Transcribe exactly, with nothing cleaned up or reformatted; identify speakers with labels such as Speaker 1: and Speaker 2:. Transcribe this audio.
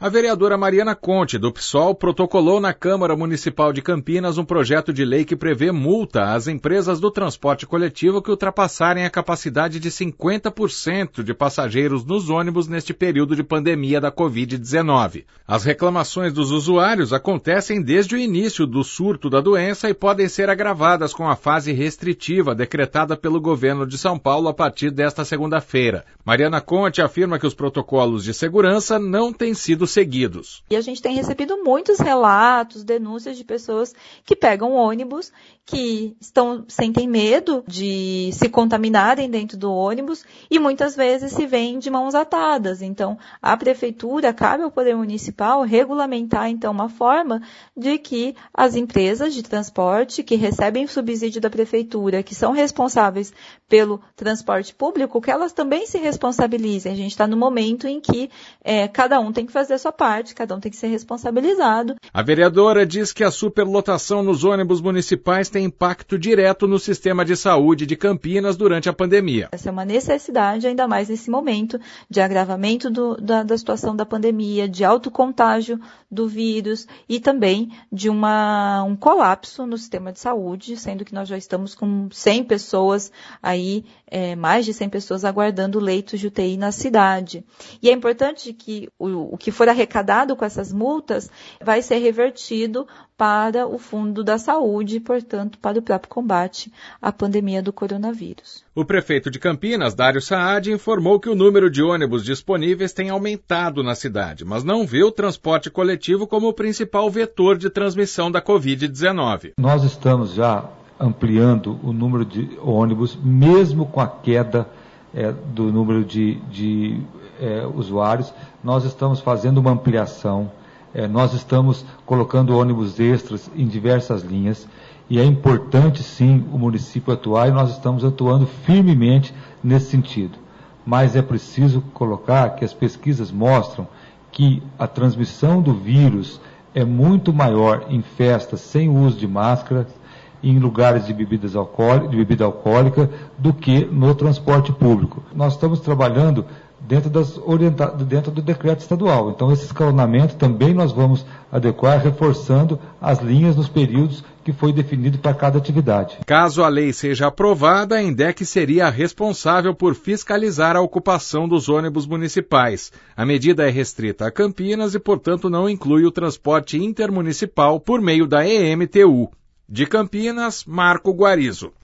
Speaker 1: A vereadora Mariana Conte, do PSOL, protocolou na Câmara Municipal de Campinas um projeto de lei que prevê multa às empresas do transporte coletivo que ultrapassarem a capacidade de cinquenta por cento de passageiros nos ônibus neste período de pandemia da covid dezenove. As reclamações dos usuários acontecem desde o início do surto da doença e podem ser agravadas com a fase restritiva decretada pelo governo de São Paulo a partir desta segunda-feira. Mariana Conte afirma que os protocolos de segurança não têm sido seguidos.
Speaker 2: E a gente tem recebido muitos relatos, denúncias de pessoas que pegam ônibus, que estão, sentem medo de se contaminarem dentro do ônibus e muitas vezes se veem de mãos atadas. Então, a prefeitura, cabe ao Poder Municipal regulamentar, então, uma forma de que as empresas de transporte que recebem subsídio da prefeitura, que são responsáveis pelo transporte público, que elas também se responsabilizem. A gente está no momento em que é, cada um tem que fazer a sua parte, cada um tem que ser responsabilizado.
Speaker 1: A vereadora diz que a superlotação nos ônibus municipais tem impacto direto no sistema de saúde de Campinas durante a pandemia.
Speaker 2: Essa é uma necessidade, ainda mais nesse momento, de agravamento do, da, da situação da pandemia, de alto contágio do vírus e também de uma, um colapso no sistema de saúde, sendo que nós já estamos com cem pessoas aí, é, mais de cem pessoas aguardando leitos de U T I na cidade. E é importante que o, o que for arrecadado com essas multas vai ser revertido para o Fundo da Saúde e, portanto, para o próprio combate à pandemia do coronavírus.
Speaker 1: O prefeito de Campinas, Dário Saad, informou que o número de ônibus disponíveis tem aumentado na cidade, mas não vê o transporte coletivo como o principal vetor de transmissão da covid dezenove.
Speaker 3: Nós estamos já ampliando o número de ônibus, mesmo com a queda é, do número de, de é, usuários, nós estamos fazendo uma ampliação. É, nós estamos colocando ônibus extras em diversas linhas e é importante sim o município atuar e nós estamos atuando firmemente nesse sentido. Mas é preciso colocar que as pesquisas mostram que a transmissão do vírus é muito maior em festas sem uso de máscara, em lugares de, bebidas alcoólicas, de bebida alcoólica, do que no transporte público. Nós estamos trabalhando dentro, das orienta... dentro do decreto estadual. Então, esse escalonamento também nós vamos adequar, reforçando as linhas nos períodos que foi definido para cada atividade.
Speaker 1: Caso a lei seja aprovada, a INDEC seria a responsável por fiscalizar a ocupação dos ônibus municipais. A medida é restrita a Campinas e, portanto, não inclui o transporte intermunicipal por meio da E M T U. De Campinas, Marco Guarizo.